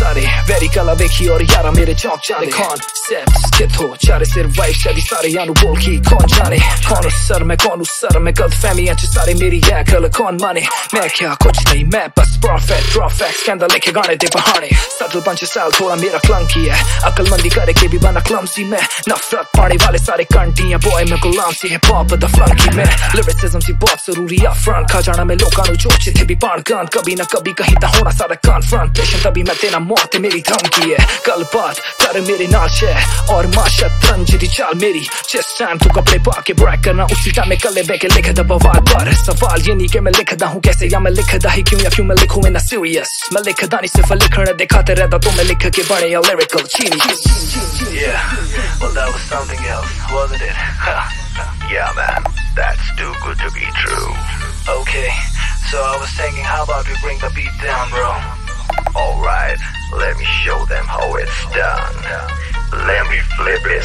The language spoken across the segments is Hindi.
सारे वेरी कला वेखी और यारा मेरे चौक चाले कॉन्सेप्ट्स किथो चारे सिर वाइफ शादी सारे यानू बोल की कौन जाने कौन उस सर मैं गलत फहमी च सारे मेरी है गल कौन माने मैं क्या कुछ नहीं मैं बस प्रॉफिट ड्रॉ फैक्ट्स के अंदर लिखे गाने दे बहाने सटल पंच स्टाइल थोड़ा मेरा क्लंकी है अकलमंदी करे के भी बना क्लमसी में नफरत पाने वाले सारे कंटी है बॉय मैं गुलाम सी हिप हॉप द फ्लंकी में लिरिसिज्म सी बहुत जरूरी है फ्रंट खा जाना मैं लोकां नु जो चिथे भी पान गान कभी ना कभी कहीं ता होना सारा कॉन्फ्रंटेशन तभी मैं तेरा मौत है मेरी धमकी है कल बात कर मेरे नाल शह और माशा तंज दी चाल मेरी जिस टाइम तू कपड़े पा के ब्रैक करना उसी टाइम में कले बैके लिख द बवाल पर सवाल ये नहीं कि मैं लिखदा हूँ कैसे या मैं लिखदा ही क्यों या क्यों मैं लिखूं इन सीरियस मैं लिखदा नहीं सिर्फ लिखने दिखाते रहता तो मैं लिख के बने a lyrical genius. Yeah, well that was something else, wasn't it? Yeah man, that's too good to be true. Okay, so I was thinking how about we bring the beat down, bro? Alright, let me show them how it's done. Let me flip it,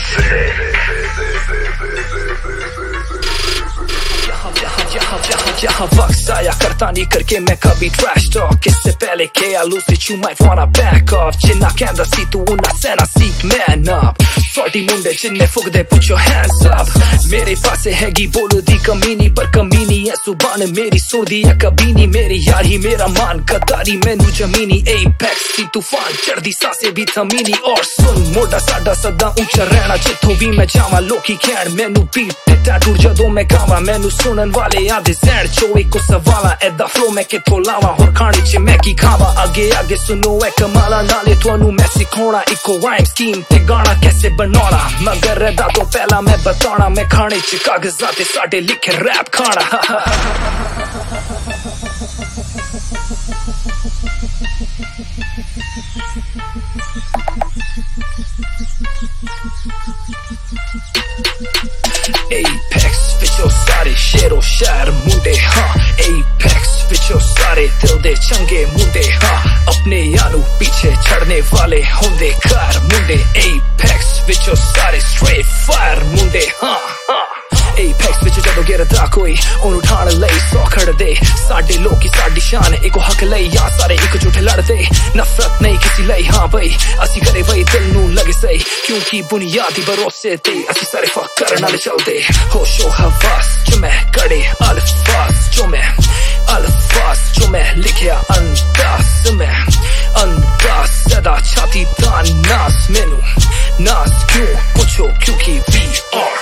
यहाँ वक्त आया करता नहीं करके मैं कभी ट्रैश टॉक इससे पहले के आलू से you might wanna back off जिन्ना कहंदा सी तू उन्ना सेना सीख man up 40 मुंडे जिन्ने फुकदे put your hands up मेरे पास हैगी बोल दी कमीनी पर कमीनी है सुबान मेरी सुरदी है कबीनी मेरी यार ही मेरा मान कतारी मैनू जमीनी एपेक्स सी तूफान चढ़दी सांसें भी थमीनी और सुन मोटा साडा सदा ऊंचा रहना जिथों भी मैं जावां लोकी कहण मैनू बीट टैटू जदों मैं गावां मैनू सुनन वाले आदे सैन चो इको सवाला एदा फ्लो मैं किथों लावां होर खाने च मैं की खावां आगे आगे सुनो ए कमाला नाले तुहानू मैं सिखाउणा इको राइम स्कीम ते गाना कैसे बनाना मगर एदा तो पहला मैं बताना मैं खाने च कागजां ते साडे लिखे रैप खाना Apex विचों सारे शेरो शायर मुंडे हाँ Apex विचों सारे दिल दे चंगे मुंडे हाँ अपने यानू पीछे चढ़ने वाले होंदे कार मुंडे Apex विचों सारे straight fire मुंडे हाँ Apex विच जदों गिरदा कोई ओनू ठाण लई सौ खड़दे साडे लोकी साडी शान इको हक लई या सारे इकजुट लड़दे नफरत नहीं किसी लई हाँ बई असी करे वही दिल नू लगे सही क्योंकि बुनियादी भरोसे ते असी सारे फक करन नाल चलदे होशो हवास जो मैं कड़े अल्फाज जो मैं लिखिया अंदाज में अंदाज सदा छाती दा नास मैनू नास क्यों पूछो क्योंकि we are